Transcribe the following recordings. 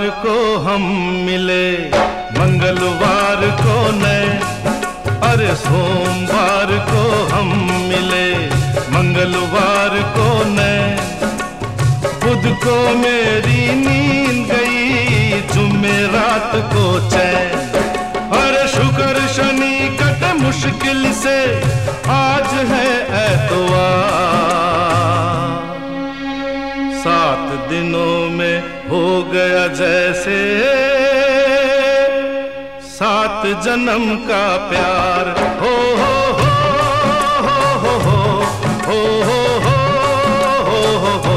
को हम मिले, मंगलवार को नए, अरे सोमवार को हम मिले, मंगलवार को नए, बुध को मेरी नींद गई, जुमेरात को चैन, अरे शुक्र शनि कटे मुश्किल से, आज है एतवार। 7 दिनों में हो गया जैसे 7 जन्म का प्यार। हो हो हो हो हो हो हो हो हो।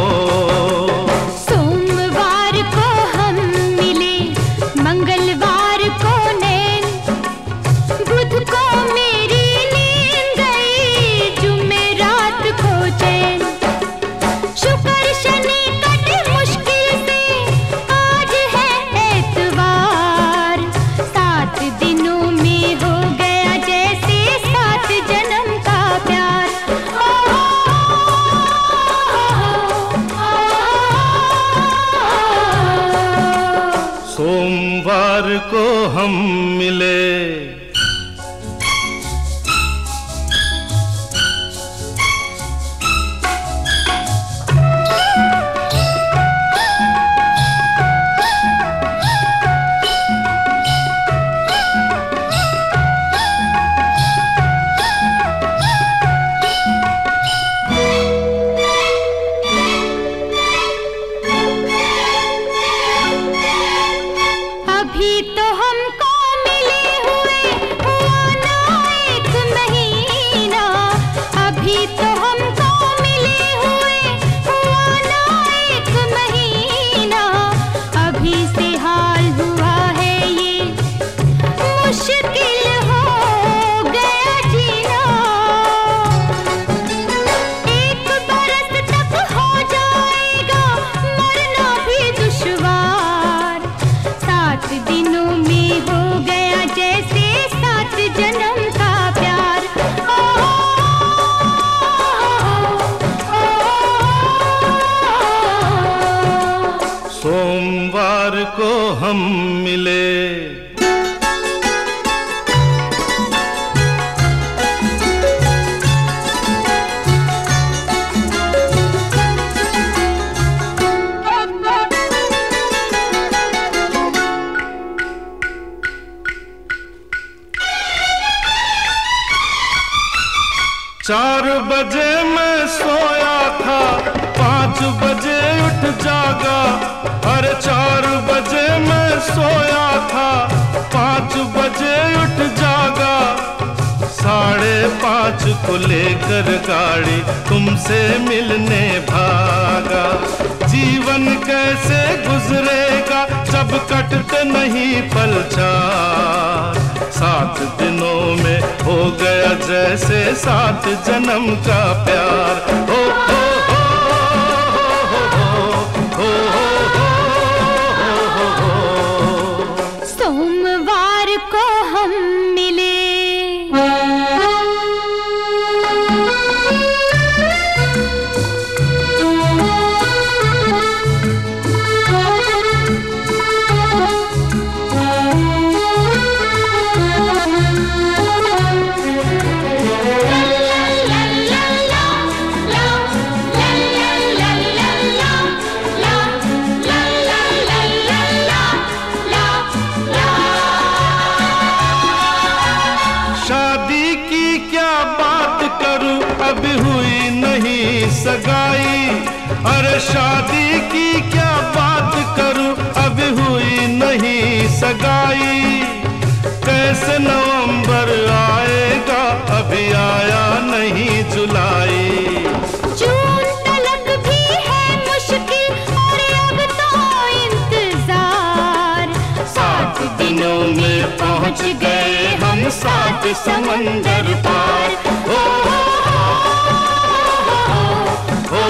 सोमवार को हम मिले, मंगलवार को नैन, बुध को मेरी नींद गई, जुमेरात को चैन, शुक्र शनि कटे मुश्किल से, आज है एतवार। 7 दिनों में हो गया जैसे 7 जन्म का प्यार। सोमवार को हम मिले, अभी तो हमको मिले हुए हुआ ना 1 महीना, अभी तो हमको मिले हुए हुआ ना 1 महीना, अभी से हाल हुआ है ये मुश्किल हो गया जीना। 1 बरस तक हो जाएगा मरना भी दुश्वार। 7 दिनों में हो गया जैसे 7 जन्म का प्यार। सोमवार को हम मिले, चार बजे मैं सोया था, 5 बजे उठ जागा, अरे 4 बजे मैं सोया था, 5 बजे उठ जागा, 5:30 को लेकर गाड़ी तुमसे मिलने भागा। जीवन कैसे गुजरेगा जब कटते नहीं पल चार। 7 दिनों में हो गया जैसे 7 जन्म का प्यार। हो हो हो हो हो। सोमवार को हम मिले, शादी की क्या बात करूं, अभी हुई नहीं सगाई, अरे शादी की क्या बात करूं, अभी हुई नहीं सगाई। कैसे नवंबर आएगा, अभी आया नहीं जुलाई। जून तलक भी है मुश्किल और अब तो इंतजार। 7 दिनों में पहुंच गए हम 7 समंदर पार। हो हो हो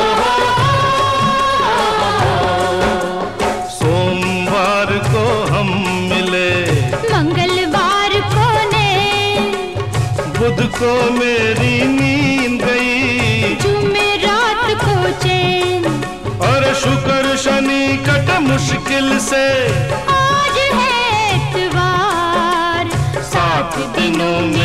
हो। सोमवार को हम मिले, मंगलवार को नैन, बुध को मेरी नींद गई, जुमेरात को चैन, और शुक्र शनि कटे मुश्किल से आज है एतवार, 7 दिनों में